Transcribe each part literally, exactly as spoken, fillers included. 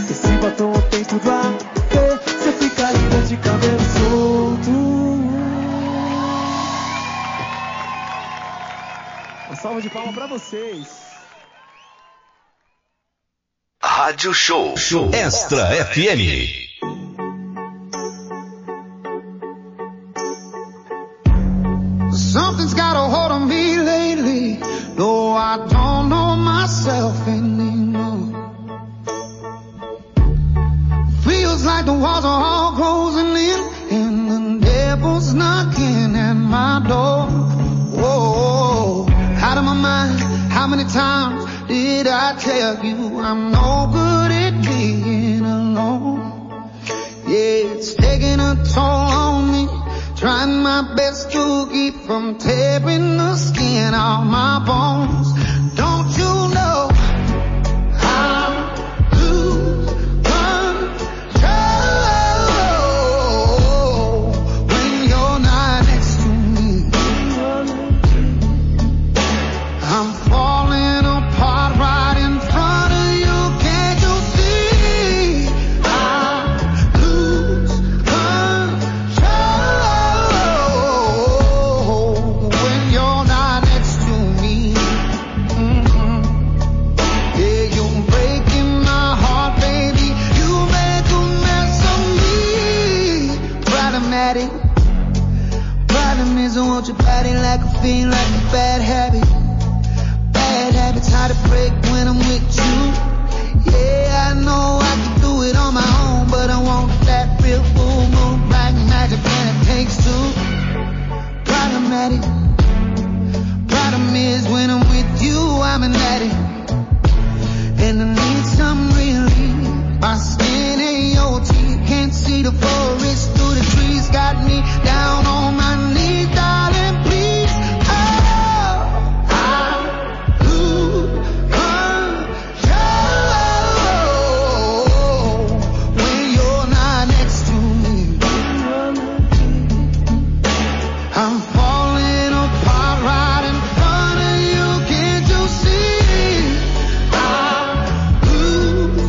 Esse batom tem tudo a ver, você fica linda de cabelo solto. Uma salva de palmas pra vocês. Rádio Show, Show Extra, Extra F M. F M. Something's got a hold on me lately, though I don't know myself anymore. Feels like the walls are all closing in, and the devil's knocking at my door. Whoa, out of my mind, how many times did I tell you I'm no good at being alone? Yeah, it's taking a toll on me, trying my best to keep from tearing the skin off my bones. Don't you know I lose control when you're not next to me? I'm falling apart right in front of you. Can't you see? I lose control when you're not next to me. Mm-hmm. Yeah, you're breaking my heart, baby. You make a mess of me. Problematic. Problem is I want your body like a fiend, like a bad habit. Bad habits hard to break when I'm with you. Yeah, I know I can do it on my own, but I want that real full moon black magic, and it takes two. Problematic. Problem is when I'm with you, I'm an addict, and I need some relief. My skin ain't your teeth, can't see the forest through the trees. Got me down on my knees, darling, please. Oh, I lose control when you're not next to me. I'm falling apart right in front of you. Can't you see? I lose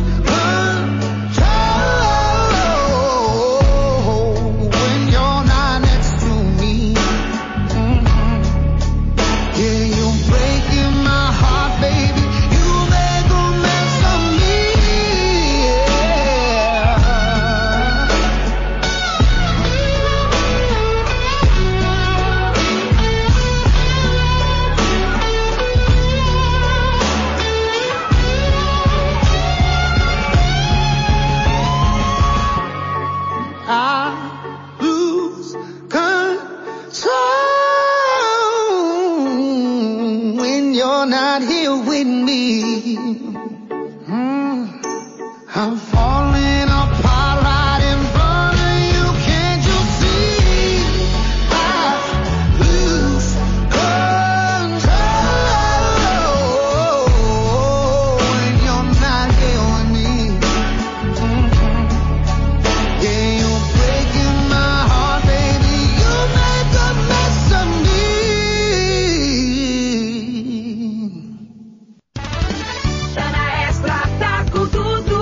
control when you're not next to me. Mhm. Yeah, you're breaking my heart, baby. You make a mess of me. I lose control when you're not here with me. Mm. I'm falling apart right in front of you. Can't you see? I lose control when you're not here with me. Mhm. Yeah, you're breaking my heart, baby. You make a mess of me. Tá na Extra, tá com tudo.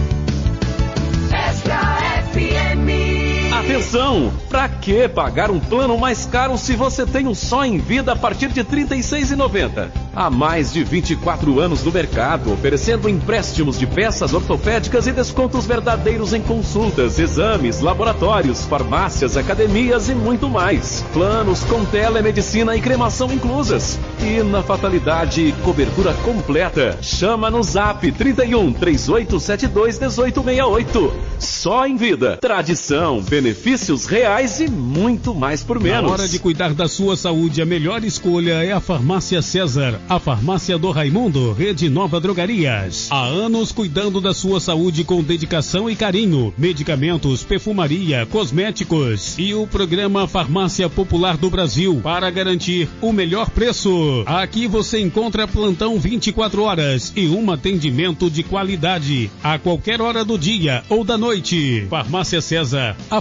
Extra F M. Atenção! Pra que pagar um plano mais caro se você tem um só em vida a partir de trinta e seis reais e noventa centavos? Há mais de vinte e quatro anos no mercado, oferecendo empréstimos de peças ortopédicas e descontos verdadeiros em consultas, exames, laboratórios, farmácias, academias e muito mais. Planos com telemedicina e cremação inclusas. E na fatalidade, cobertura completa. Chama no Zap trinta e um, três oito sete dois, um oito seis oito. Só em vida. Tradição, benefícios reais e muito mais por menos. Na hora de cuidar da sua saúde, a melhor escolha é a Farmácia César, a farmácia do Raimundo, Rede Nova Drogarias. Há anos cuidando da sua saúde com dedicação e carinho. Medicamentos, perfumaria, cosméticos e o programa Farmácia Popular do Brasil para garantir o melhor preço. Aqui você encontra plantão vinte e quatro horas e um atendimento de qualidade a qualquer hora do dia ou da noite. Farmácia César, a farmácia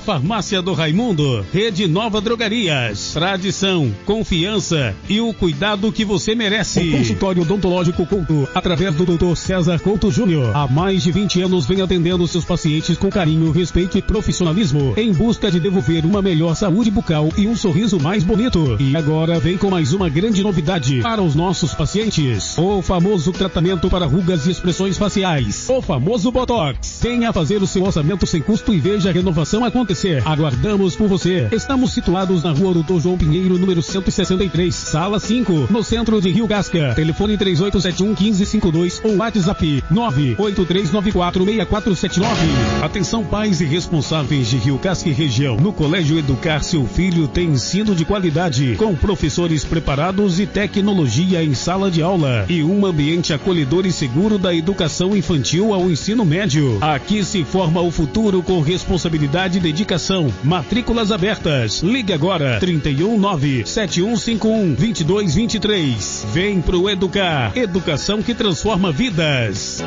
Farmácia do Raimundo, Rede Nova Drogarias. Tradição, confiança e o cuidado que você merece. O consultório odontológico Couto, através do doutor César Couto Júnior. Há mais de vinte anos vem atendendo seus pacientes com carinho, respeito e profissionalismo, em busca de devolver uma melhor saúde bucal e um sorriso mais bonito. E agora vem com mais uma grande novidade para os nossos pacientes: o famoso tratamento para rugas e expressões faciais, o famoso Botox. Venha fazer o seu orçamento sem custo e veja a renovação acontecer. Aguardamos por você. Estamos situados na rua Doutor João Pinheiro, número cento e sessenta e três, sala cinco, no centro de Rio Casca. Telefone três oito sete um, um cinco cinco dois ou WhatsApp nove oito três nove quatro seis quatro sete nove. Atenção, pais e responsáveis de Rio Casca e região. No Colégio Educar, seu filho tem ensino de qualidade, com professores preparados e tecnologia em sala de aula e um ambiente acolhedor e seguro da educação infantil ao ensino médio. Aqui se forma o futuro com responsabilidade e dedicação. Matrículas abertas. Ligue agora trinta e um, nove sete um cinco um, dois dois dois três. Vem pro Educar. Educação que transforma vidas.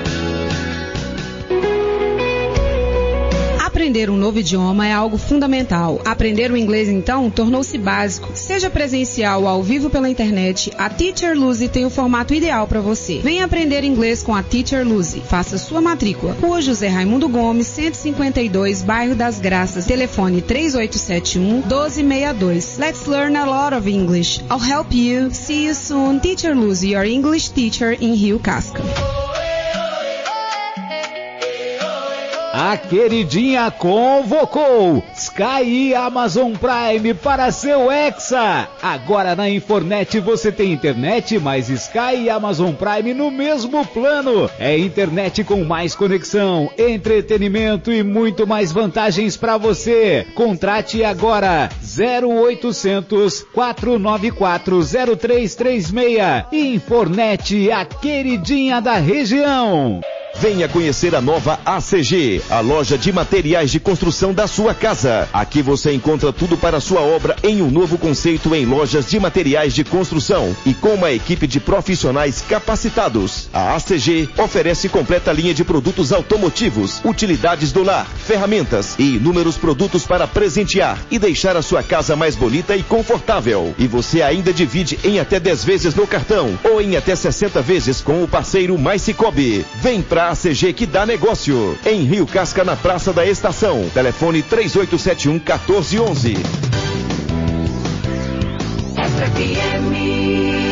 Aprender um novo idioma é algo fundamental. Aprender o inglês, então, tornou-se básico. Seja presencial ou ao vivo pela internet, a Teacher Lucy tem o formato ideal para você. Venha aprender inglês com a Teacher Lucy. Faça sua matrícula. Rua José Raimundo Gomes, cento e cinquenta e dois, Bairro das Graças. Telefone três oito sete um, um dois seis dois. Let's learn a lot of English. I'll help you. See you soon. Teacher Lucy, your English teacher in Rio Casca. A queridinha convocou Sky e Amazon Prime para seu Hexa. Agora na Infornet você tem internet mais Sky e Amazon Prime no mesmo plano. É internet com mais conexão, entretenimento e muito mais vantagens para você. Contrate agora zero oitocentos, quatrocentos e noventa e quatro, zero três três seis. Infornet, a queridinha da região. Venha conhecer a nova A C G, a loja de materiais de construção da sua casa. Aqui você encontra tudo para a sua obra em um novo conceito em lojas de materiais de construção e com uma equipe de profissionais capacitados. A A C G oferece completa linha de produtos automotivos, utilidades do lar, ferramentas e inúmeros produtos para presentear e deixar a sua casa mais bonita e confortável. E você ainda divide em até dez vezes no cartão ou em até sessenta vezes com o parceiro Mais Cicobi. Vem pra A C G que dá negócio. Em Rio Casca, na Praça da Estação. Telefone três oito sete um, um quatro um um. F M.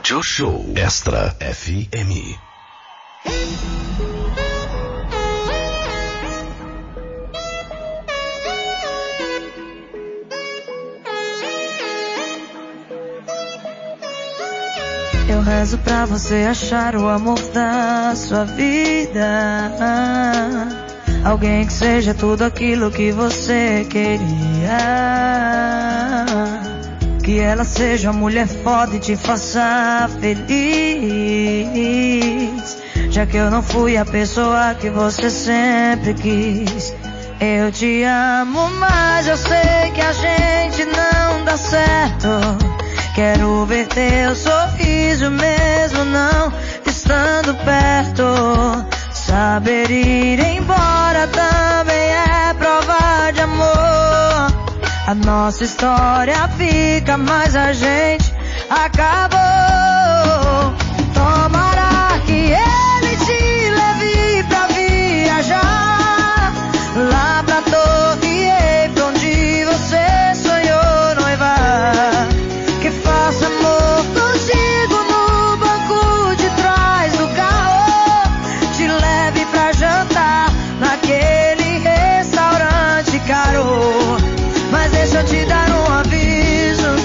Rádio Show Extra F M. Eu rezo pra você achar o amor da sua vida. Alguém que seja tudo aquilo que você queria. Que ela seja uma mulher foda e te faça feliz. Já que eu não fui a pessoa que você sempre quis. Eu te amo, mas eu sei que a gente não dá certo. Quero ver teu sorriso mesmo não estando perto. Saber ir embora também é prova de amor. A nossa história fica, mas a gente acabou. Tomara que ele te leve pra viajar lá pra Torre Eiffel, onde você sonhou noivar. Que faça amor contigo no banco de trás do carro. Te leve pra jantar naquele restaurante caro. Mas deixa eu te dar um aviso.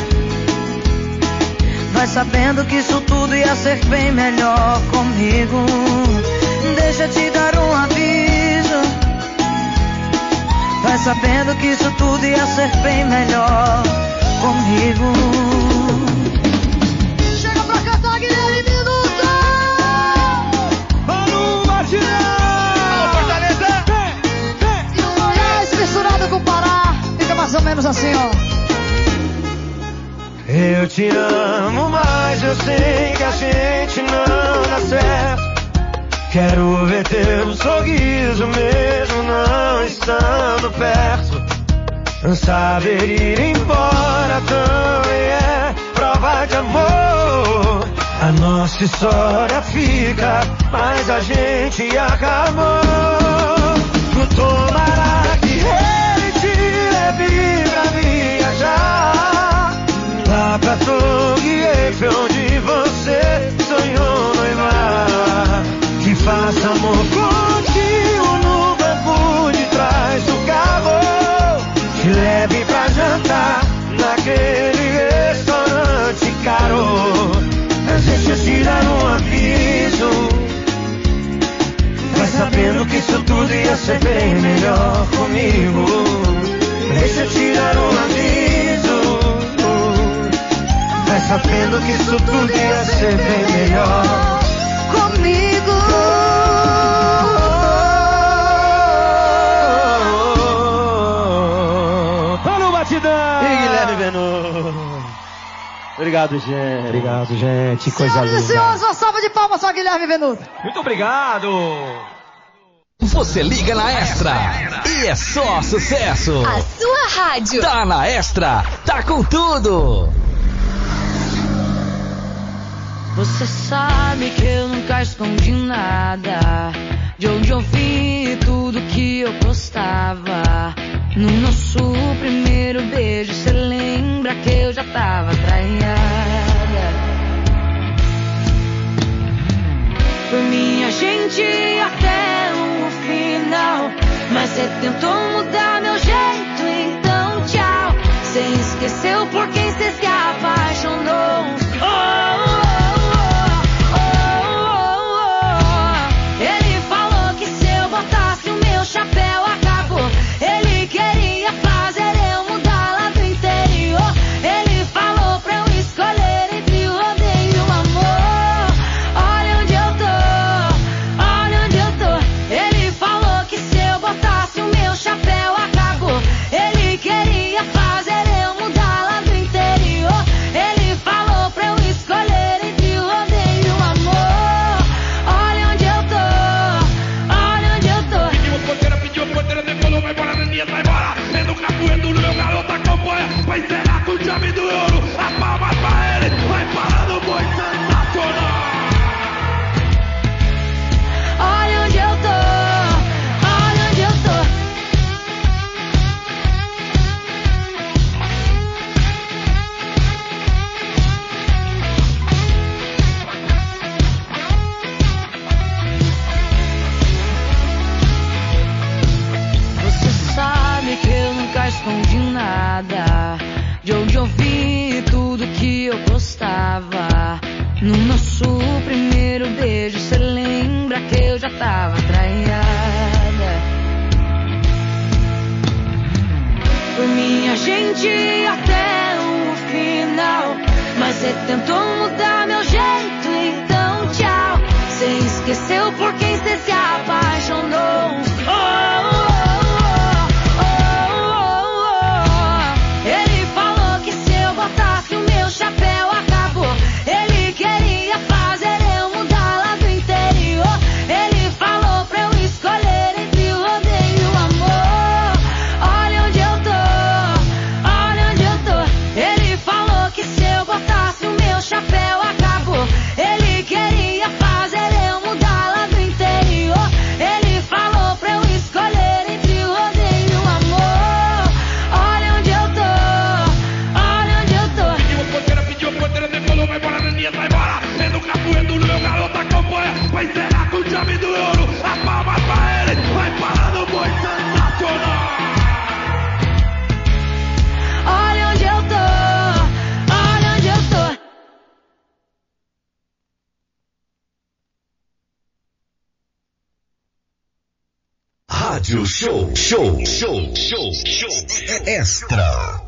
Vai sabendo que isso tudo ia ser bem melhor comigo. Deixa eu te dar um aviso. Vai sabendo que isso tudo ia ser bem melhor comigo. Chega pra cantar, Guilherme Minuto! Mano Martinão! Fortaleza! E o Goiás misturado com o Pará. Fica mais ou menos assim, ó. Eu te amo, mas eu sei que a gente não dá certo. Quero ver teu sorriso mesmo não estando perto. Saber ir embora também é prova de amor. A nossa história fica, mas a gente acabou. Tomara que ele te leve pra viajar lá pra Torre Eiffel, onde você sonhou noivar. Que faça amor contigo no banco de trás do carro. Te leve pra jantar naquele restaurante caro. Mas deixa eu te dar um aviso. Vai sabendo que isso tudo ia ser bem melhor comigo. Deixa eu te dar um aviso. Vai sabendo que isso tudo ia ser bem melhor comigo. Obrigado, gente. Obrigado, gente. Coisa Senhoras linda. e senhores, uma salva de palmas para Guilherme Venuto. Muito obrigado. Você liga na Extra e é só sucesso. A sua rádio Tá na Extra, tá com tudo. Você sabe que eu nunca escondi nada. De onde eu vim e tudo que eu gostava. No nosso primeiro beijo, cê lembra que eu já tava traída. Por mim a gente ia até o final. Mas cê tentou mudar meu jeito, então tchau. Cê esqueceu por quem cê se apaixonou. Oh, oh, oh, oh, oh. Ele falou que se eu botasse o meu chapéu acabou. Ele queria fazer eu mudar lá do interior. Ele falou pra eu escolher entre o rodeio e o amor. Olha onde eu tô, olha onde eu tô. Ele falou que se eu botasse o meu chapéu acabou. Ele queria fazer eu mudar lá do interior. Ele falou pra eu escolher entre o rodeio e o amor. Olha onde eu tô, olha onde eu tô. Pediu porteira, pediu porteira, decolou, vai embora, Neninha, vai embora. Sendo capoeiro do meu garoto acompanha. Vai encerrar com chave do ouro. A palma pra ele, vai parar no boi sensacional. Olha onde eu tô, olha onde eu tô. gente até o final. Mas você tentou mudar meu jeito, então tchau. Você esqueceu por quem você se apaixonou. Oh, oh, oh, oh. Ele falou que se eu botasse o meu chapéu acabou. Ele queria fazer eu mudar lá do interior. Ele falou pra eu escolher entre o rodeio e o amor. Olha onde eu tô, olha onde eu tô. Ele falou que se eu botasse o meu chapéu acabou. Ele queria fazer eu mudar lá do interior. Ele falou pra eu escolher entre o rodeio e o amor. Olha onde eu tô, olha onde eu tô. Pediu ponteira, pediu ponteira, decolou, vai embora, Naninha, vai embora. É no capoeiro, meu garoto acompanha. Vai encerrar com o chave do ouro. A palma pra ele, vai parar no boi sensacional. Olha onde eu tô, olha onde eu tô. Rádio Show, show, show, show, show, extra.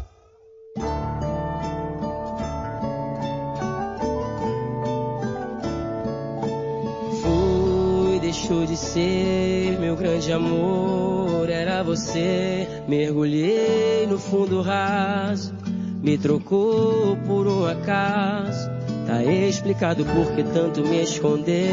Fui, deixou de ser meu grande amor, era você. Mergulhei no fundo raso, me trocou por um acaso. Tá explicado por que tanto me escondeu.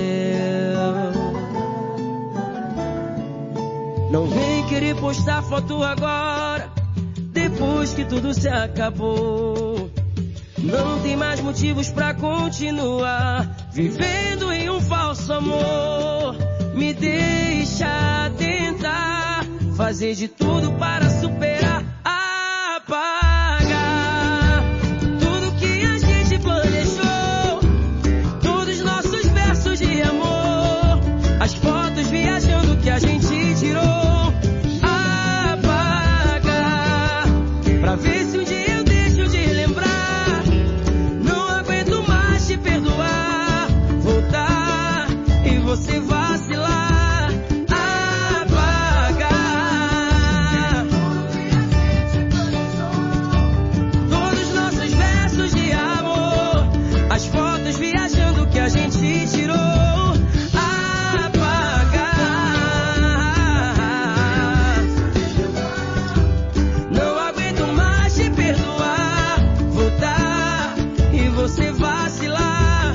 Não vem querer postar foto agora, depois que tudo se acabou. Não tem mais motivos pra continuar vivendo em um falso amor. Me deixa tentar fazer de tudo para superar, apagar tudo que a gente planejou, todos os nossos versos de amor, as fotos viajando que a gente tirou, apagar pra ver se um dia eu deixo de lembrar. Não aguento mais te perdoar, voltar e você vacilar, apagar todos os nossos versos de amor, as fotos viajando que a gente tirou. Você vacilar,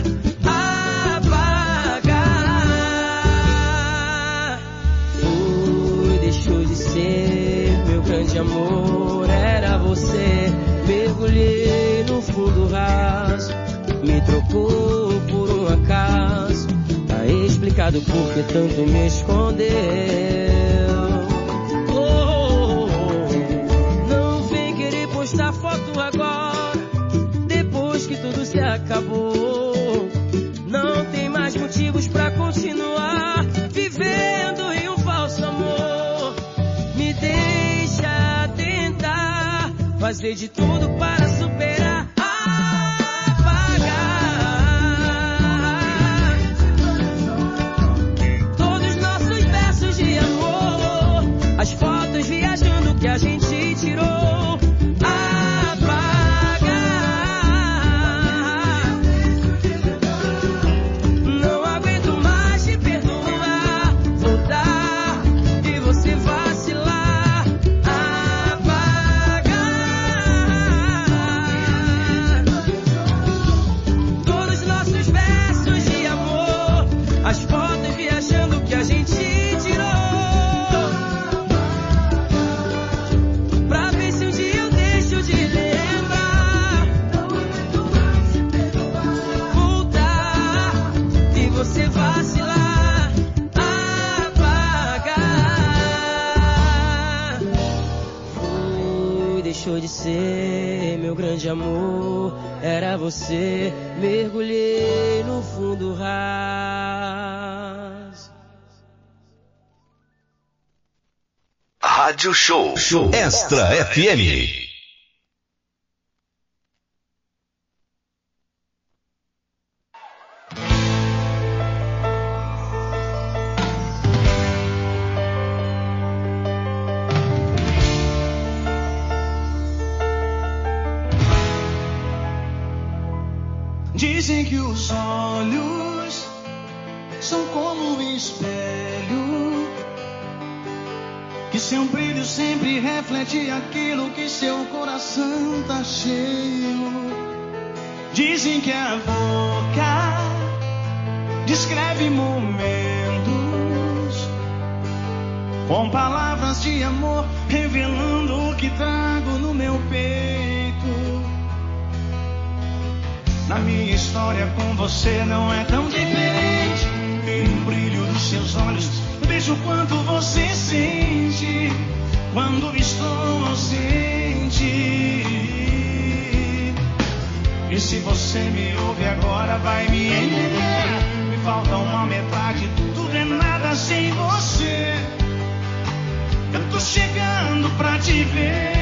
apagar. Fui, deixou de ser meu grande amor, era você. Mergulhei no fundo raso, me trocou por um acaso. Tá explicado por que tanto me escondeu. Oh, oh, oh. Não vem querer postar foto agora, que tudo se acabou. Não tem mais motivos pra continuar vivendo em um falso amor. Me deixa tentar fazer de tudo para superar, apagar todos os nossos versos de amor, as fotos viajando que a gente tirou, de ser meu grande amor, era você. Mergulhei no fundo raso. Rádio Show, Show Extra F M. Dizem que os olhos são como um espelho, que seu brilho sempre reflete aquilo que seu coração tá cheio. Dizem que a boca descreve momentos com palavras de amor, revelando o que trago no meu peito. Na minha história com você não é tão diferente. No brilho dos seus olhos vejo quanto você sente quando estou ausente. E se você me ouve agora vai me entender. Me falta uma metade, tudo é nada sem você. Eu tô chegando pra te ver.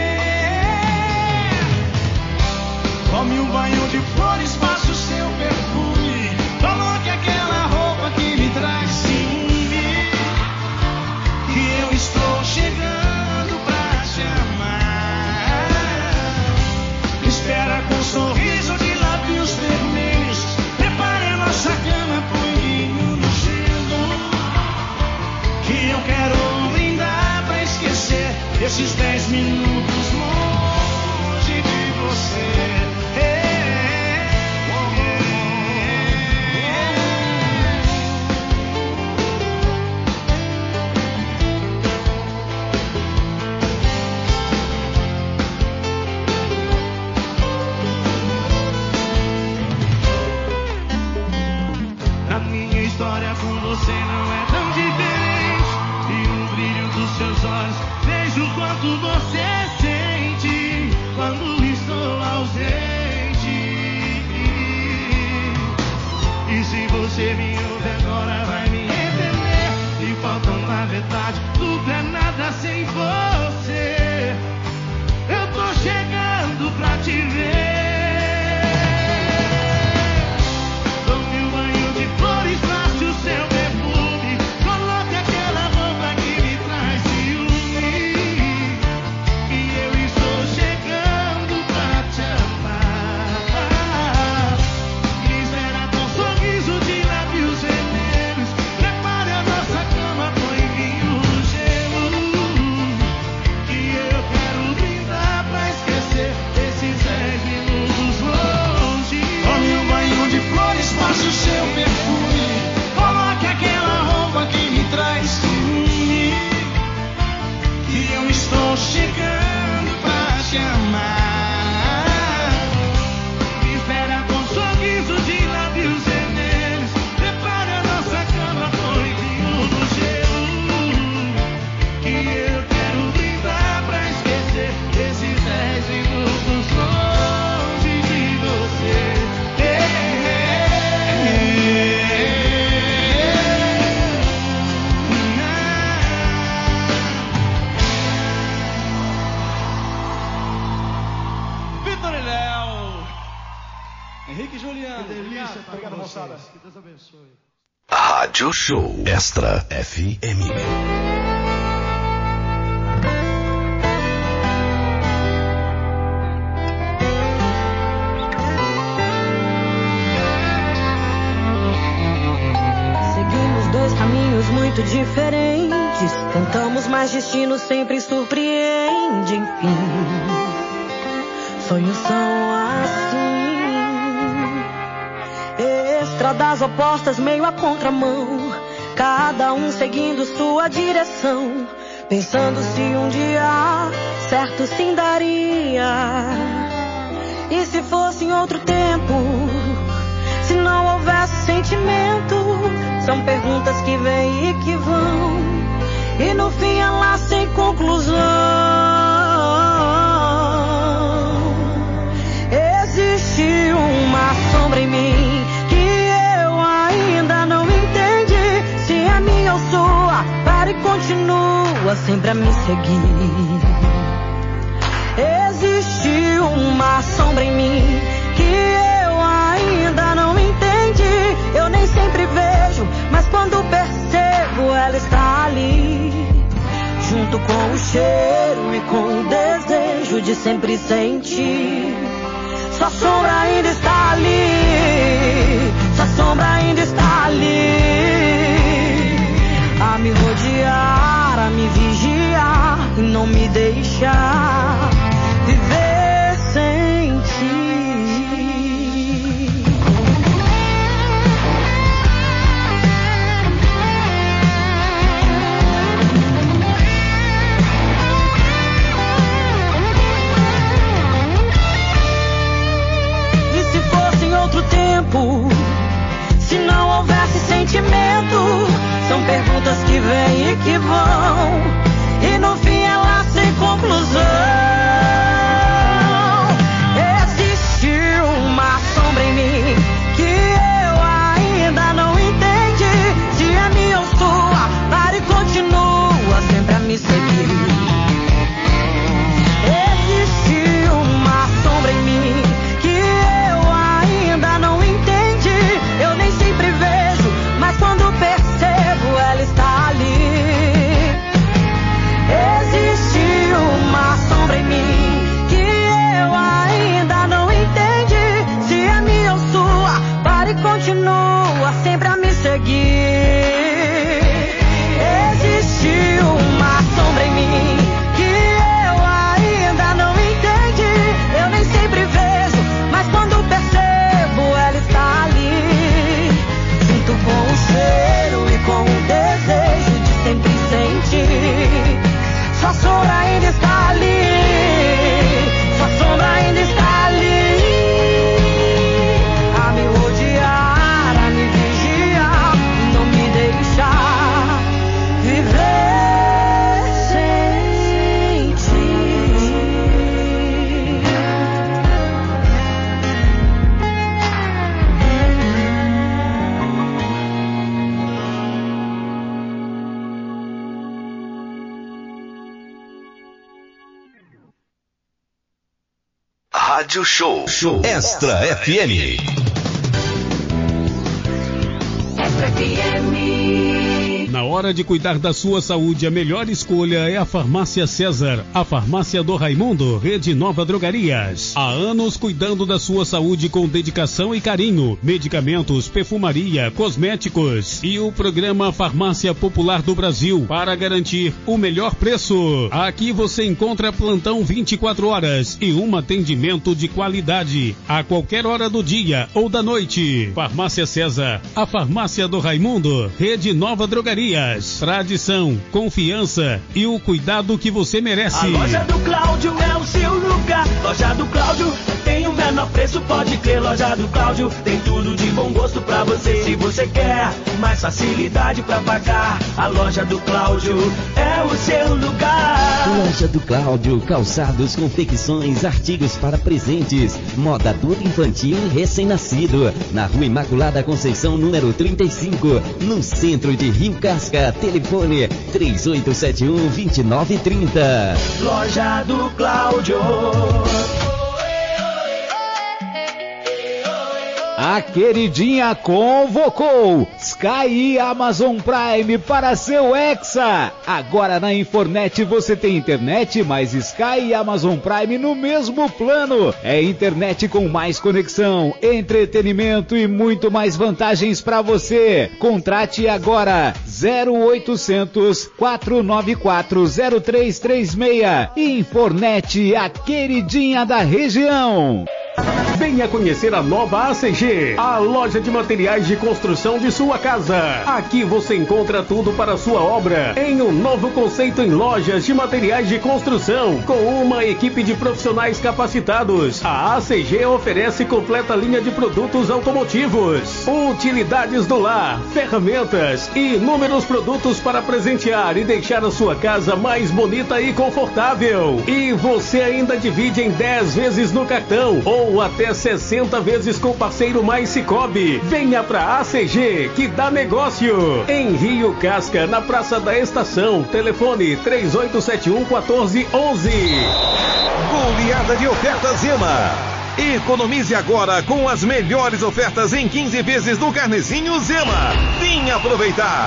Tome um banho de flores, faça o seu perfume. Coloque aquela roupa que me traz ciúme. Que eu estou chegando pra te amar. Espera com um sorriso de lábios vermelhos. Prepare a nossa cama, punho no gelo. Que eu quero brindar pra esquecer esses dez minutos longe de você. História com você não é tão diferente. E no brilho dos seus olhos vejo o quanto você sente quando estou ausente. E se você me ouve agora vai me entender. E faltam na verdade tudo é nada sem você. Eu tô chegando pra te ver. Rádio Show Extra F M. Seguimos dois caminhos muito diferentes. Tentamos, mas destino sempre surpreende. Enfim, sonhos são assim. Estradas opostas, meio a contramão, cada um seguindo sua direção, pensando se um dia certo sim daria. E se fosse em outro tempo, se não houvesse sentimento, são perguntas que vêm e que vão, e no fim é lá sem conclusão. Existe uma sombra em mim minha ou sua, para e continua sempre a me seguir. Existe uma sombra em mim que eu ainda não entendi. Eu nem sempre vejo, mas quando percebo ela está ali, junto com o cheiro e com o desejo de sempre sentir. Sua sombra ainda está ali. sombra ainda está ali, a me rodear, a me vigiar e não me deixar viver sem ti. Outro tempo, se não houvesse sentimento, são perguntas que vêm e que vão, e no fim elas sem conclusão. Existe uma sombra em mim que eu ainda não entendi, se é minha ou sua, para e continua sempre a me seguir. Existe uma sombra em mim que eu ainda não entendi, eu nem sempre vejo, mas quando percebo ela está ali. Existe uma sombra em mim que eu ainda não entendi, se é minha ou sua, para e continua sempre a me seguir. Existe uma sombra em mim que eu ainda não entendi, eu nem sempre vejo, mas quando percebo ela está ali, junto com o cheiro e com o desejo de sempre sentir. Sua sombra ainda está ali, sua sombra ainda está ali, a me rodear, a me vigiar, não me deixar viver sem ti. Rádio Show. Show. Extra F M. Extra F M. Na hora de cuidar da sua saúde, a melhor escolha é a Farmácia César, a farmácia do Raimundo, Rede Nova Drogarias. Há anos cuidando da sua saúde com dedicação e carinho. Medicamentos, perfumaria, cosméticos e o programa Farmácia Popular do Brasil para garantir o melhor preço. Aqui você encontra plantão vinte e quatro horas e um atendimento de qualidade a qualquer hora do dia ou da noite. Farmácia César, a farmácia do Raimundo, Rede Nova Drogarias. Tradição, confiança e o cuidado que você merece. A loja do Cláudio é o seu lugar. Loja do Cláudio tem o menor preço, pode crer. Loja do Cláudio tem tudo de bom gosto pra você. Se você quer mais facilidade pra pagar, a loja do Cláudio é o seu lugar. Loja do Cláudio, calçados, confecções, artigos para presentes, moda adulto, infantil e recém-nascido. Na Rua Imaculada Conceição, número trinta e cinco, no centro de Rio Casca. Telefone três oito sete um, dois nove três zero. Loja do Cláudio. A queridinha convocou Sky e Amazon Prime para seu Hexa. Agora na Infornet você tem internet mais Sky e Amazon Prime no mesmo plano. É internet com mais conexão, entretenimento e muito mais vantagens para você. Contrate agora zero oitocentos, quatrocentos e noventa e quatro, zero três três seis. Infornet, a queridinha da região. Venha conhecer a nova A C G, a loja de materiais de construção de sua casa. Aqui você encontra tudo para sua obra, em um novo conceito em lojas de materiais de construção, com uma equipe de profissionais capacitados. A A C G oferece completa linha de produtos automotivos, utilidades do lar, ferramentas e inúmeros produtos para presentear e deixar a sua casa mais bonita e confortável. E você ainda divide em dez vezes no cartão ou até sessenta vezes com o parceiro mais Cicobi. Venha pra A C G que dá negócio. Em Rio Casca, na Praça da Estação. Telefone três oito sete um, um quatro um um. Goleada de ofertas Zema. Economize agora com as melhores ofertas em quinze vezes no Carnezinho Zema. Vem aproveitar.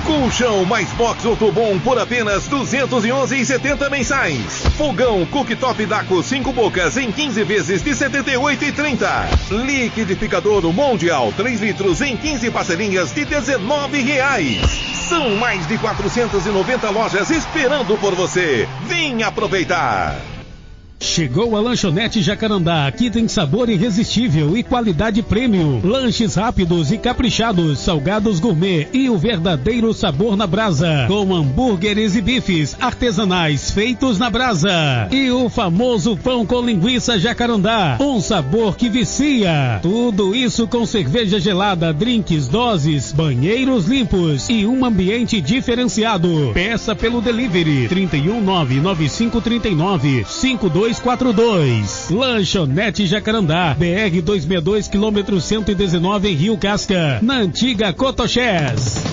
Colchão mais box Ortobon por apenas duzentos e onze reais e setenta centavos mensais. Fogão Cooktop Daco cinco bocas em quinze vezes de setenta e oito reais e trinta centavos. Liquidificador Mondial três litros em quinze parcelinhas de dezenove reais. São mais de quatrocentas e noventa lojas esperando por você. Vem aproveitar! Chegou a Lanchonete Jacarandá, aqui tem sabor irresistível e qualidade premium. Lanches rápidos e caprichados, salgados gourmet e o verdadeiro sabor na brasa. Com hambúrgueres e bifes artesanais feitos na brasa. E o famoso pão com linguiça Jacarandá, um sabor que vicia. Tudo isso com cerveja gelada, drinks, doses, banheiros limpos e um ambiente diferenciado. Peça pelo delivery trinta e um nove nove cinco trinta e nove cinco dois quatro dois. Lanchonete Jacarandá, B R duzentos e sessenta e dois, quilômetro cento e dezenove em Rio Casca, na antiga Cotoxés.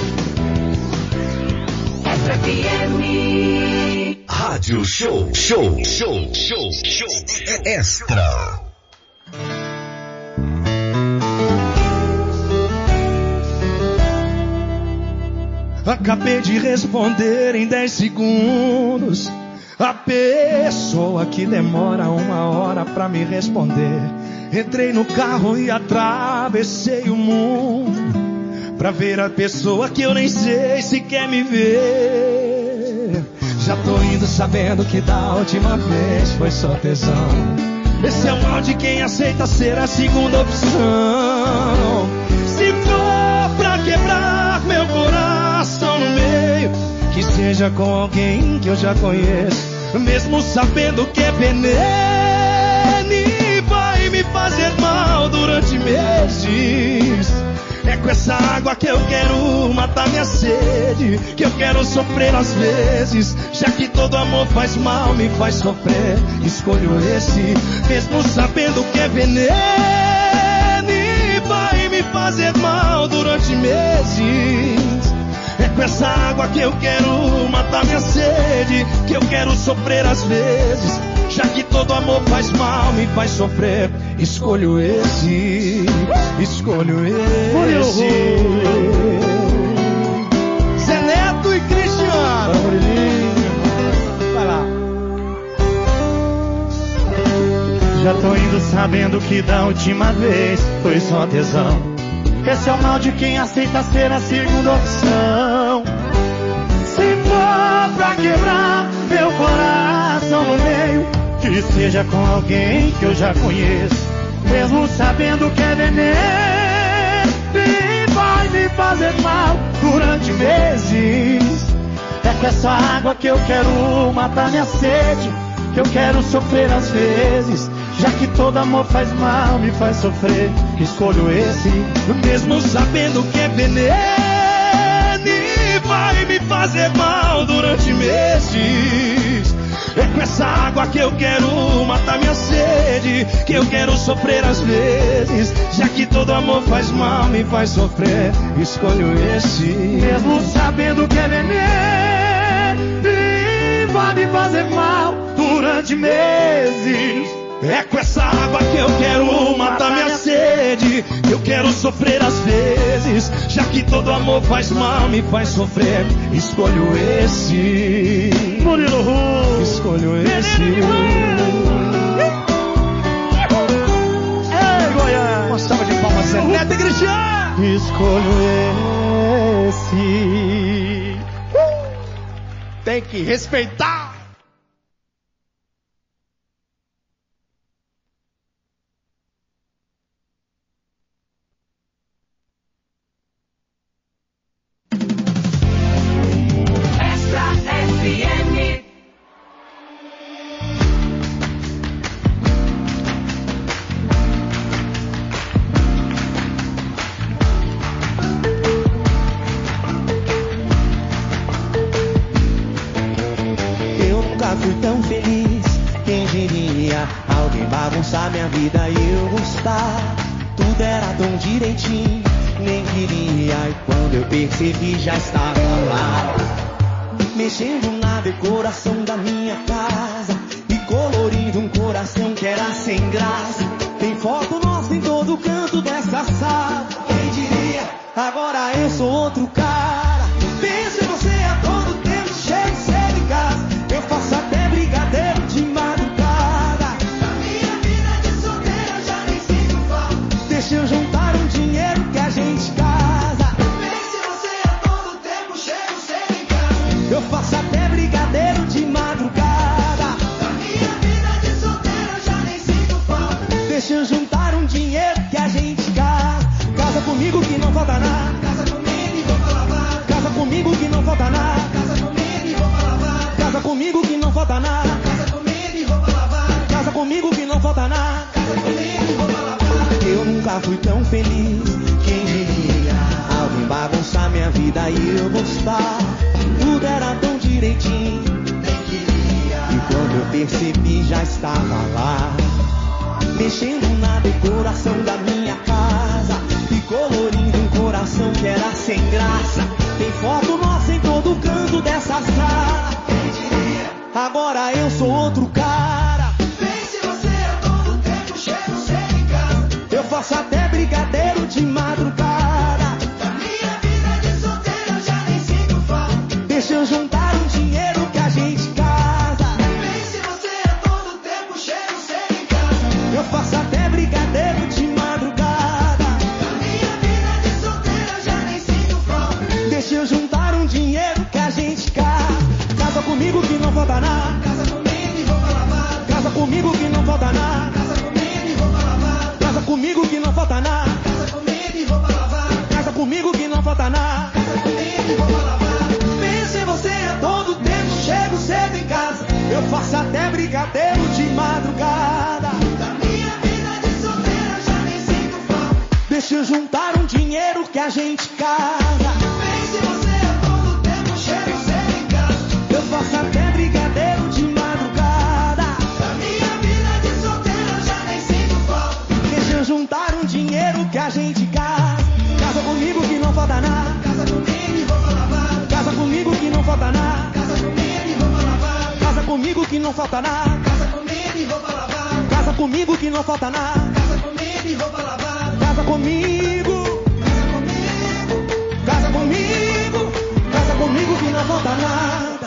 Rádio Show, show, show, show, show, extra. Acabei de responder em dez segundos. A pessoa que demora uma hora pra me responder. Entrei no carro e atravessei o mundo pra ver a pessoa que eu nem sei se quer me ver. Já tô indo sabendo que da última vez foi só tesão. Esse é o mal de quem aceita ser a segunda opção. Se for pra quebrar meu coração no meio, que seja com alguém que eu já conheço, mesmo sabendo que é veneno e vai me fazer mal durante meses. É com essa água que eu quero matar minha sede, que eu quero sofrer às vezes, já que todo amor faz mal, me faz sofrer. Escolho esse, mesmo sabendo que é veneno e vai me fazer mal durante meses. É com essa água que eu quero matar minha sede, que eu quero sofrer às vezes, já que todo amor faz mal, me faz sofrer. Escolho esse, escolho esse. Zé Neto e Cristiano. Vai lá. Já tô indo sabendo que da última vez foi só tesão. Esse é o mal de quem aceita ser a segunda opção. Se for pra quebrar meu coração no meio, que seja com alguém que eu já conheço, mesmo sabendo que é veneno e vai me fazer mal durante meses. É com essa água que eu quero matar minha sede, que eu quero sofrer às vezes, já que todo amor faz mal, me faz sofrer. Escolho esse, mesmo sabendo que é veneno e vai me fazer mal durante meses. É com essa água que eu quero matar minha sede, que eu quero sofrer às vezes, já que todo amor faz mal, me faz sofrer. Escolho esse, mesmo sabendo que é veneno e vai me fazer mal durante meses. É com essa água que eu quero matar minha sede, que eu quero sofrer às vezes, já que todo amor faz mal, me faz sofrer. Escolho esse, Murilo Ru. Escolho esse. Ei, Goiás! Uma salva de palmas, Zé Neto e Cristiano. Escolho esse. Uh! Tem que respeitar. Bagunçar minha vida e eu gostar. Tudo era tão direitinho, nem queria. E quando eu percebi já estava lá, mexendo na decoração da minha casa e colorindo um coração que era sem graça. Tem foto nossa em todo canto dessa sala. Quem diria, agora eu sou outro cara. feliz. Quem diria? Alguém bagunçar minha vida e eu gostar. Tudo era tão direitinho. Quem queria? E quando eu percebi já estava lá, mexendo na decoração da minha casa e colorindo um coração que era sem graça. Tem foto nossa em todo canto dessa sala. Quem diria? Agora eu sou outro cara. Vem se você é todo tempo cheio, sem em casa. Eu faço até brigadeiro de madrugada. Da minha vida de solteiro eu já nem sinto falta. Deixa eu juntar um dinheiro que a gente casa. Vem se você é todo tempo cheio, sem em casa. Eu faço até brigadeiro de madrugada. Da minha vida de solteiro eu já nem sinto falta. Deixa eu juntar um dinheiro que a gente casa. Casa comigo que não falta nada. Casa comigo e roupa lavada. Casa comigo que não falta nada. Casa comigo e roupa lavada. Casa comigo que não falta nada. Casa comigo e roupa lavada. Casa comigo que não falta nada. Casa comigo e roupa lavada. Pensa em você a todo tempo, chego cedo em casa. Eu faço até brigadeiro de madrugada. Da minha vida de solteira eu já nem sinto falta. Deixa eu juntar um dinheiro que a gente casa. Pensa em você a todo tempo, chego cedo em casa. Eu faço até brigadeiro de madrugada. Da minha vida de solteiro eu já nem sinto falta. Deixa eu juntar um dinheiro que a gente casa. Casa comigo que não falta nada. Casa comigo e roupa lavada. Casa comigo que não falta nada. Casa comigo e roupa lavada. Casa comigo que não falta nada. Casa comigo e roupa lavada. Casa comigo que não falta nada. Casa comigo e roupa lavada. Casa comigo. Casa comigo. Casa comigo que não falta nada.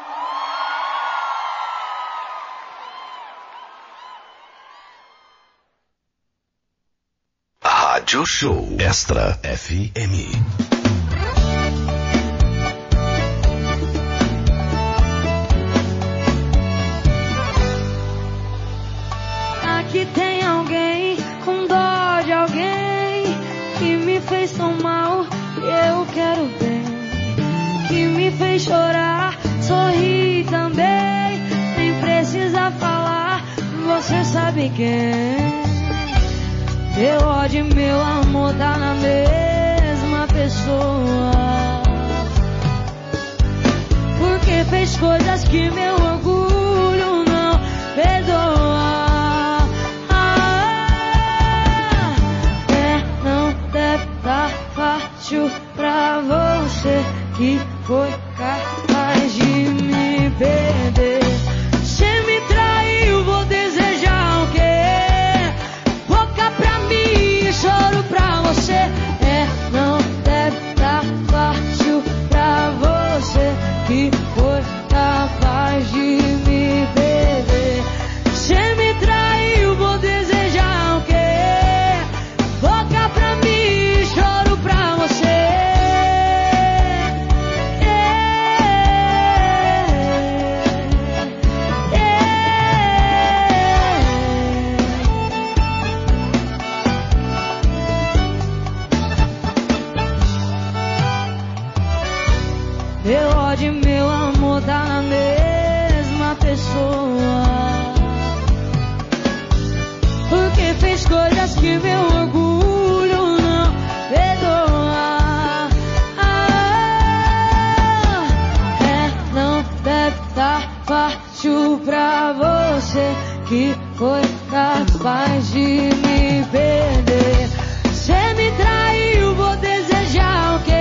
Rádio Show Extra F M. Aqui tem alguém com dó de alguém que me fez tão mal e eu quero bem. Que me fez chorar, sorrir também. Nem precisa falar, você sabe quem. Meu ódio e meu amor tá na mesma pessoa. Porque fez coisas que meu orgulho não perdoa. Ah, é, não deve tá fácil pra você que foi capaz de me perder. Você me traiu, vou desejar o quê? Choro pra você, é, não deve tá fácil pra você que foi capaz de me perder. Você me traiu, vou desejar o quê? Boca pra mim, choro pra você. Meu ódio e meu amor tá na mesma pessoa. Porque fez coisas que meu orgulho não perdoa. Ah, é, não deve tá fácil pra você que foi capaz de me perder. Você me traiu, vou desejar o quê?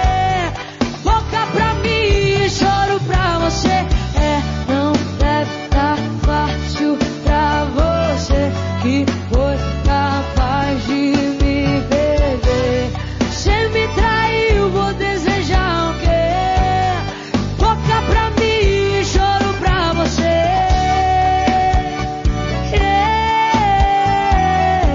Pra mim, choro pra você. É, não deve tá fácil pra você que foi capaz de me perder. Você me traiu, vou desejar o quê? Boca pra mim, choro pra você. Yeah.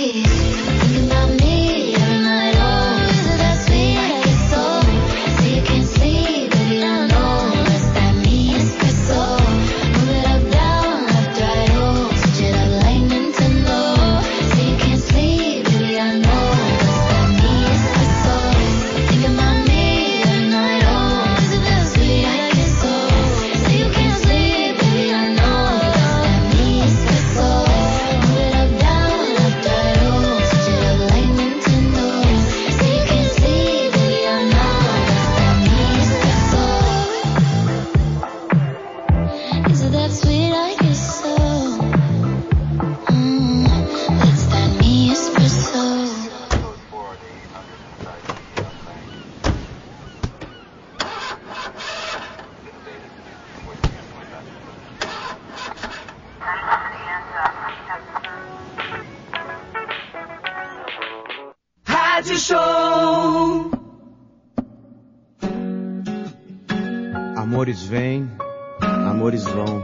Rádio Show. Amores vêm, amores vão.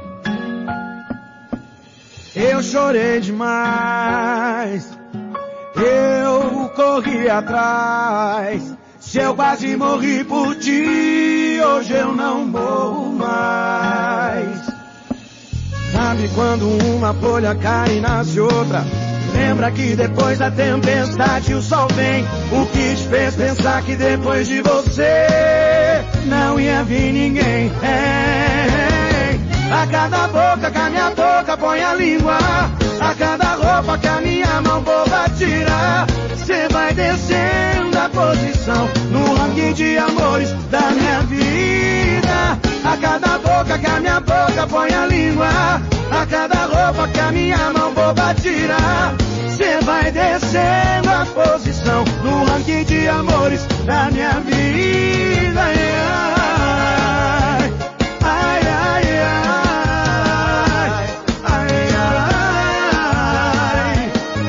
Eu chorei demais, eu corri atrás. Se eu quase morri por ti, hoje eu não morro mais. Sabe quando uma folha cai e nasce outra? Lembra que depois da tempestade o sol vem. O que te fez pensar que depois de você não ia vir ninguém? É, a cada boca que a minha boca põe a língua, a cada roupa que a minha mão boba tira, cê vai descendo a posição no ranking de amores da minha vida. A cada boca que a minha boca põe a língua, a cada roupa que a minha mão boba tira, cê vai descendo a posição no ranking de amores da minha vida. Ai, ai, ai, ai, ai,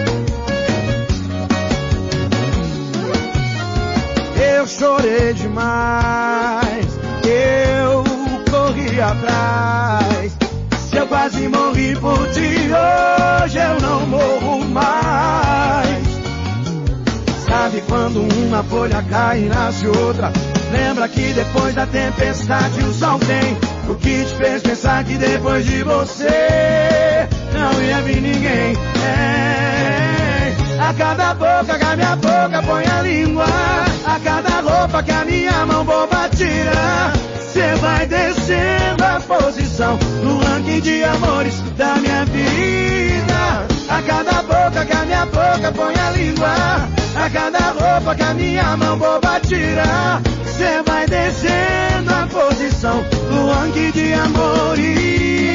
ai. Eu chorei demais, eu corri atrás. Se eu quase morri por ti, hoje eu não morro mais. Sabe quando uma folha cai e nasce outra? Lembra que depois da tempestade o sol vem. O que te fez pensar que depois de você não ia vir ninguém? É, a cada boca que a minha boca põe a língua, a cada roupa que a minha mão boba tira, cê vai descendo a posição no ranking de amores da minha vida. A cada boca que a minha boca põe a língua, a cada roupa que a minha mão boba tira, cê vai descendo a posição no ranking de amores.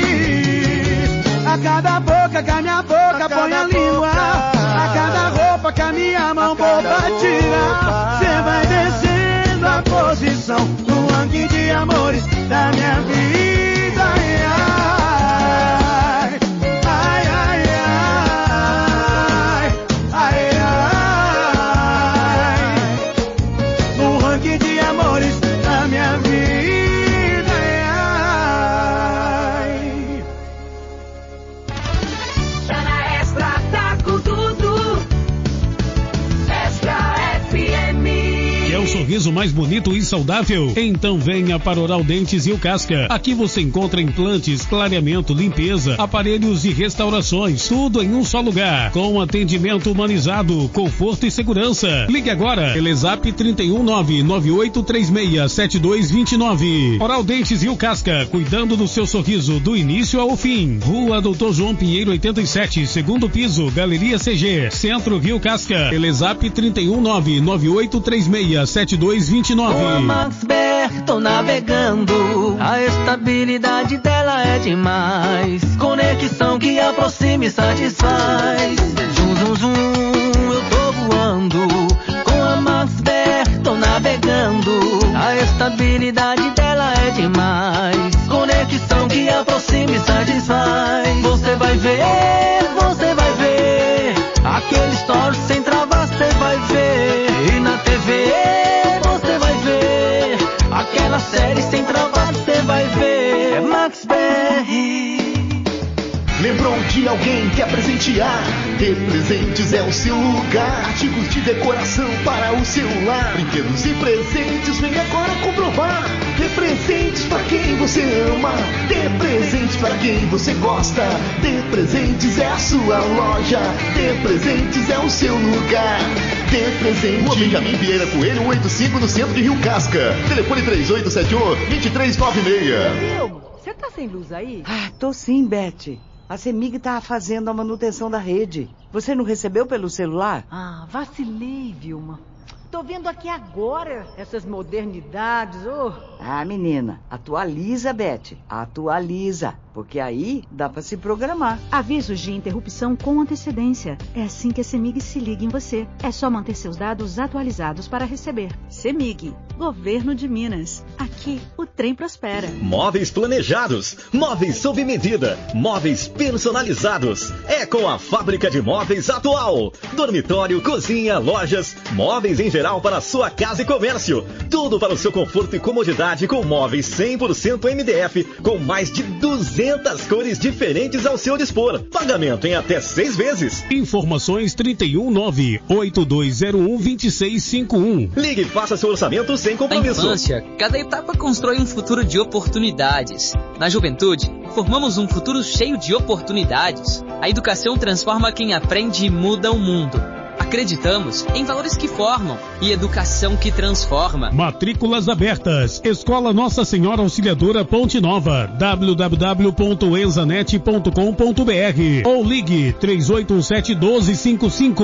A cada boca que a minha boca põe a língua, a cada roupa que a minha mão boba tira, cê vai descendo a posição no ranking de amores da minha vida. Ai, ai, ai, ai, ai, no ranking de amores da minha vida. Ai. Tá na Extra, tá com tudo. Extra F M. Quer um sorriso mais bonito e saudável? Então venha para Oral Dentes e o Casca. Aqui você encontra implantes, clareamento, limpeza, aparelhos e restaurações, tudo em um só lugar, com atendimento humanizado, conforto e segurança. Ligue agora, Telezap trinta e um nove nove oito três seis sete dois dois nove. Oral Dentes e o Casca, cuidando do seu sorriso do início ao fim. Rua Doutor João Pinheiro oitenta e sete, segundo piso, Galeria C G, Centro Rio Casca. Telezap trinta e um nove nove oito três seis sete dois dois nove. Com a Maxber tô navegando, a estabilidade dela é demais. Conexão que aproxima e satisfaz. Zum, zum, zum, eu tô voando. Com a Maxber tô navegando, a estabilidade dela é demais. Conexão que aproxima e satisfaz. Você vai ver, você vai ver, aquele story sem travar, você vai ver. E na T V aquela série sem travar, você vai ver. É Max B R. Lembrou de alguém quer presentear, De Presentes é o seu lugar. Artigos de decoração para o celular, brinquedos e presentes, vem agora comprovar. De Presentes para quem você ama, De Presentes para quem você gosta. De Presentes é a sua loja, De Presentes é o seu lugar. De Presente. Rua Benjamin Vieira Coelho, oitenta e cinco, no centro de Rio Casca. Telefone três oito sete um, dois três nove seis. Você tá sem luz aí? Ah, tô sim, Beth. A CEMIG tá fazendo a manutenção da rede. Você não recebeu pelo celular? Ah, vacilei, Vilma. Tô vendo aqui agora essas modernidades, oh. Ah, menina, atualiza, Beth. Atualiza, porque aí dá pra se programar. Avisos de interrupção com antecedência. É assim que a CEMIG se liga em você. É só manter seus dados atualizados para receber. CEMIG, Governo de Minas. Aqui, o trem prospera. Móveis planejados, móveis sob medida, móveis personalizados. É com a Fábrica de Móveis Atual. Dormitório, cozinha, lojas, móveis em geral para sua casa e comércio. Tudo para o seu conforto e comodidade, com móveis cem por cento M D F, com mais de duzentas cores diferentes ao seu dispor. Pagamento em até seis vezes. Informações trinta e um nove, oito dois zero um, dois seis cinco um. Ligue e faça seu orçamento sem compromisso. Na infância, cada etapa constrói um futuro de oportunidades. Na juventude, formamos um futuro cheio de oportunidades. A educação transforma quem aprende e muda o mundo. Acreditamos em valores que formam e educação que transforma. Matrículas abertas. Escola Nossa Senhora Auxiliadora Ponte Nova. w w w ponto enzanet ponto com ponto b r ou ligue três oito um sete, um dois cinco cinco.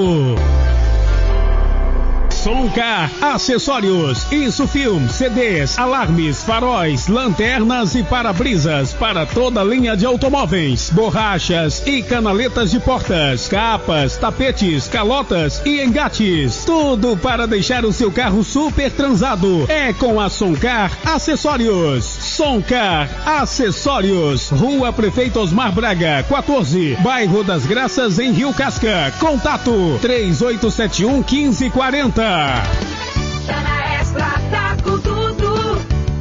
Soncar Acessórios, Insufilm, C Ds, alarmes, faróis, lanternas e para-brisas para toda linha de automóveis, borrachas e canaletas de portas, capas, tapetes, calotas e engates. Tudo para deixar o seu carro super transado. É com a Soncar Acessórios. Soncar Acessórios, Rua Prefeito Osmar Braga, quatorze, Bairro das Graças, em Rio Casca. Contato três oito sete um, um cinco quatro zero. Tá na Extra, tá com tudo.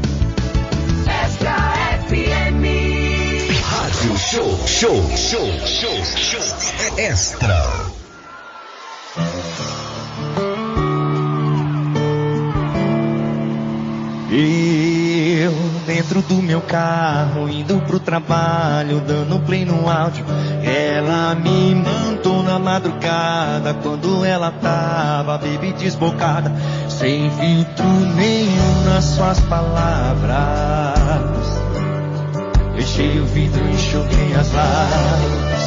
Extra F M. Rádio Show, show, show, show, show. Extra. Eu, dentro do meu carro, indo pro trabalho, dando play no áudio. Ela me mandou na madrugada, quando ela tava, baby, desbocada, sem filtro nenhum nas suas palavras. Fechei o vidro e enxuguei as lágrimas.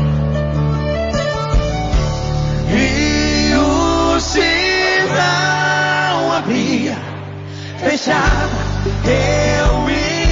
E o sinal abria, fechava, eu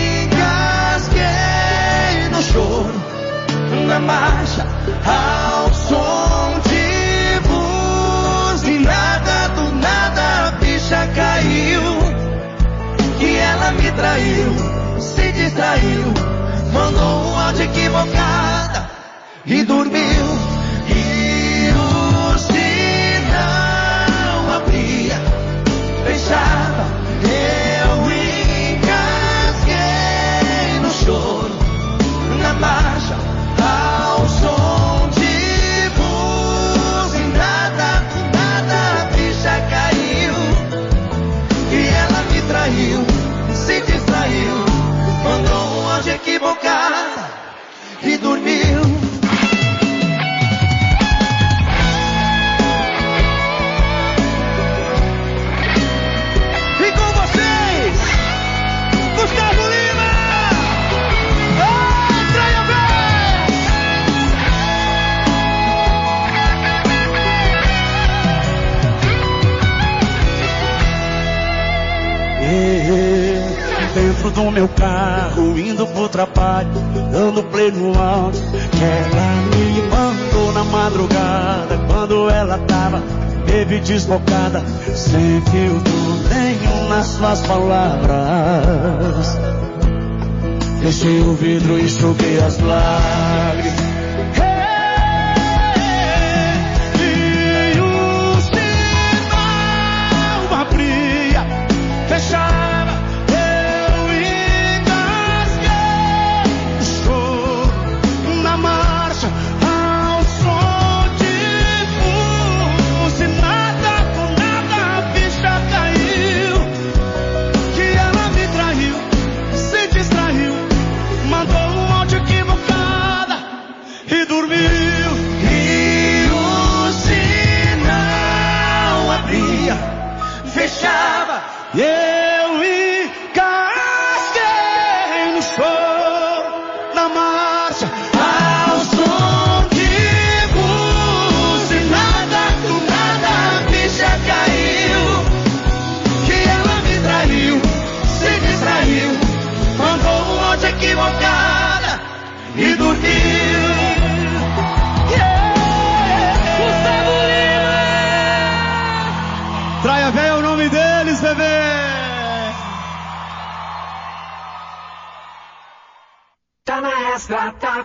engasguei no choro, na marcha, ao som de buzinada. Do nada a bicha caiu, e ela me traiu, se distraiu, mandou um áudio equivocada e dormiu. E o sinal abria, fechava, eu engasguei no choro, na marcha, ao som de buzinada. Do nada a bicha caiu, e ela me traiu, se distraiu, mandou um áudio equivocado e dormiu. Dentro do meu carro, indo pro trabalho, dando play no áudio que ela me mandou na madrugada, quando ela tava, baby, desbocada, sem filtro nenhum nas suas palavras. Fechei o vidro e enxuguei as lágrimas. E o sinal abria, fechava,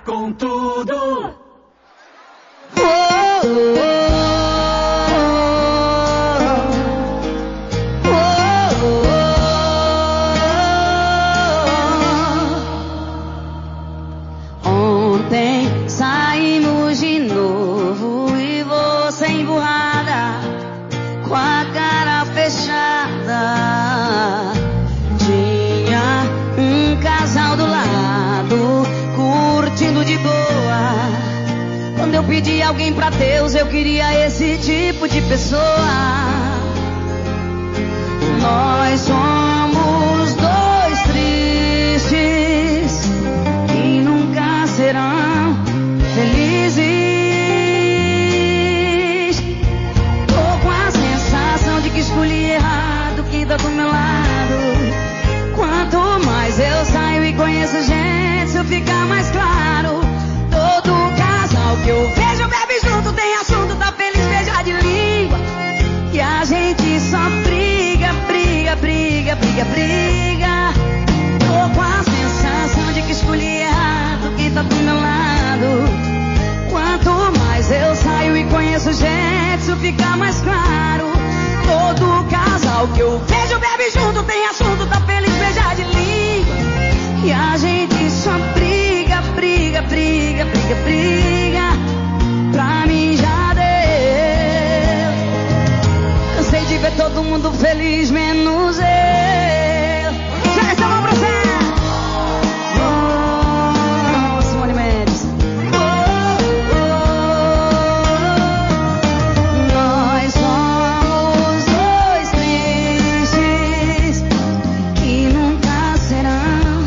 com tudo. Oh, oh, oh, oh. Ontem saímos de novo e você emburrada, com a cara fechada. Tinha um casal do lado, curtindo de boa. Quando eu pedi alguém pra Deus, eu queria esse tipo de pessoa. Nós somos dois tristes que nunca serão felizes. Tô com a sensação de que escolhi errado quem tá do meu lado. Quanto mais eu saio e conheço gente, isso fica mais claro. Todo casal que eu vejo bebe junto, tem assunto, tá feliz, beija de língua. E a gente só briga, briga, briga, briga, briga. Tô com a sensação de que escolhi errado quem tá do meu lado. Quanto mais eu saio e conheço gente, isso fica mais claro. Todo casal que eu vejo bebe junto, tem assunto, tá feliz, beija de língua. E a gente só briga, briga, briga, briga, briga. Pra mim já deu. Cansei de ver todo mundo feliz, menos eu. Já está bom pra você. Oh, Simone Mendes. Oh, oh, oh. Nós somos dois tristes que nunca serão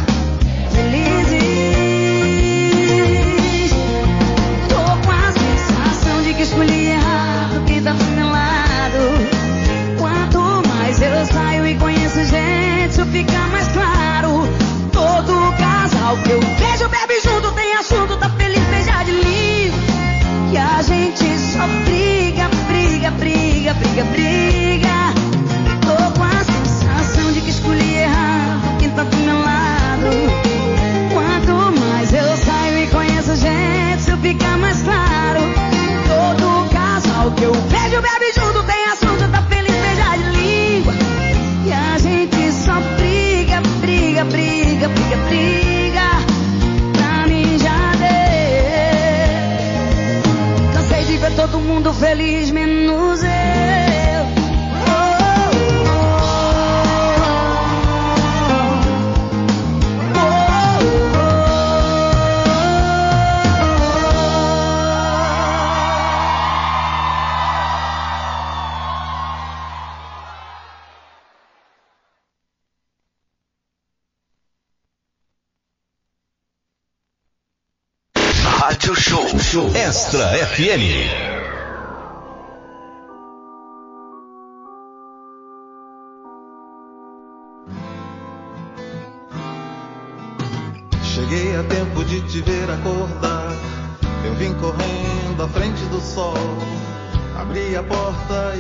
felizes. Tô com a sensação de que escolhi errado quem tá do meu lado. Quanto mais eu saio e conheço gente, isso fica mais claro. Todo casal que eu vejo bebe junto, tem assunto, tá feliz, beija de língua. E a gente só briga, briga, briga, briga, briga. Tô com a sensação de que escolhi errado quem tá do meu lado. Quanto mais eu saio e conheço gente, isso fica mais claro. Todo casal que eu vejo bebe junto, tem assunto, tá feliz, beija de língua. E a gente só briga, briga, briga, briga, briga. Pra mim já deu. Cansei de ver todo mundo feliz, menos eu. Oh, oh, oh, Rádio Show, Show Extra F M. Cheguei a tempo de te ver acordar. Eu vim correndo à frente do sol. Abri a porta e